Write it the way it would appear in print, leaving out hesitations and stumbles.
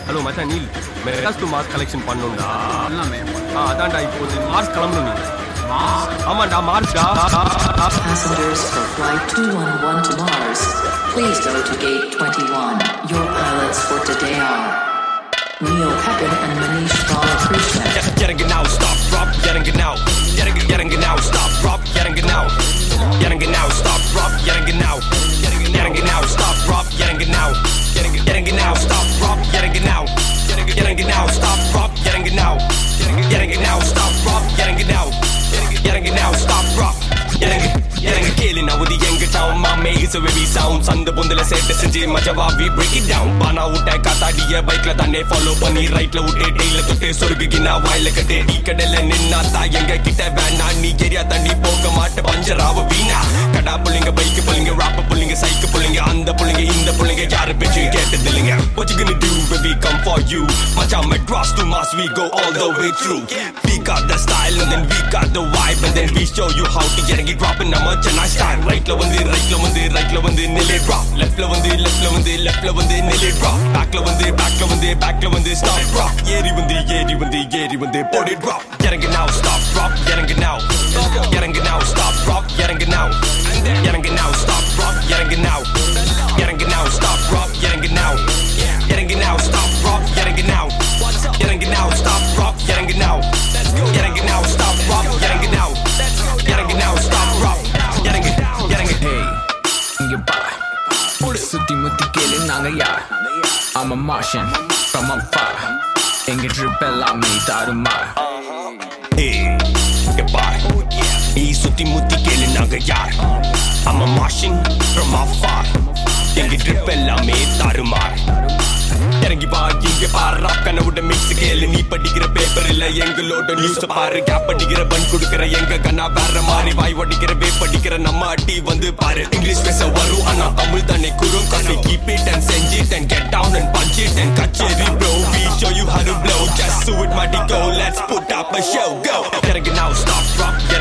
Hello மச்சான் Neil Madras to Mars collection பண்ணணும்டா. எல்லாமே அதான்டா இப்போ மார்ஸ் கிளம்பணும் நீ. ஆமாண்டா மார்ஸ்டா. Passengers for flight 211 to Mars, please go to gate 21. Your pilots for today are Neil Pepin and Manish Balakrishnan. Getting it now, stop, drop, getting it now. Getting it now, stop, drop, getting it now. Getting it now, stop, drop, getting it now. Getting it now, stop, drop, getting it now. Getting it now, stop, drop, getting it now. Getting it now, stop, drop, getting it now. Getting it now, stop, drop, getting it now. Getting it now, stop, drop. Getting it கேளு now இது எங்க town மாமே is a very sound சந்த பொந்துல set செஞ்சு மஜவா we break it down பானா விட்ட காத்தாடிய பைக்ல தானே follow பண்ணி ரைட்ல விட்டு டெய்ல தொட்டு சொருகுகினா வாயில கட்டு டீ கடல்ல நின்னா தான் எங்க கிட்ட வேணா நீ ஏரியா தண்ணி போக மாட்ட பஞ்சராவ வீணா கடா புள்ளிங்க பைக் புள்ளிங்க ராப்ப புள்ளிங்க சைக்கு புள்ளிங்க அந்த புள்ளிங்க இந்த புள்ளிங்க யாரு பேச்சு கேட்டது இல்லைங்க what you gonna do when we come for you மச்சான் Madras to Mars we go all the way through we got the style and then we got the vibe and then we show you how to get it dropping நம்ம Chennai style ரைட்ல வந்து நிலை drop leftல வந்து நிலை drop backல வந்து stop drop ஏறி வந்து body drop getting it now stop drop getting it now getting it now stop drop getting it now getting it now stop drop getting it now getting it now stop drop getting it now getting it now stop drop getting it now getting it now stop drop getting it now getting it now stop drop getting it now getting it now stop drop getting it hey இங்க பா சுத்தி முத்தி கேளு நாங்க யார் I'm a Martian from afar எங்க trip எல்லாமே தாறுமாறு hey இங்க பா நீ சுத்தி முத்தி கேளு நாங்க யார் I'm a Martian from afar எங்க ட்ரிப் எல்லாமே தாறுமாறு இறங்கி பா இங்க பாரு ராப் கனவுட மிக்ஸ் கேளு நீ படிக்கிற பேப்பர் இல்ல எங்களோட நியூஸ் பாரு கேப் படிக்கிற பன் குடுக்கிற எங்க கண்ணா வேற மாதிரி வாய் வடிக்கிற வே படிக்கிற நம்ம அட்டி வந்து பாரு இங்கிலீஷ் பேச வரும் ஆனா தமிழ் தானே குறும் காசு keep it and send it and get down and punch it and கச்சேரி bro we show you how to blow just do it mighty go let's put up a show go getting it now stop drop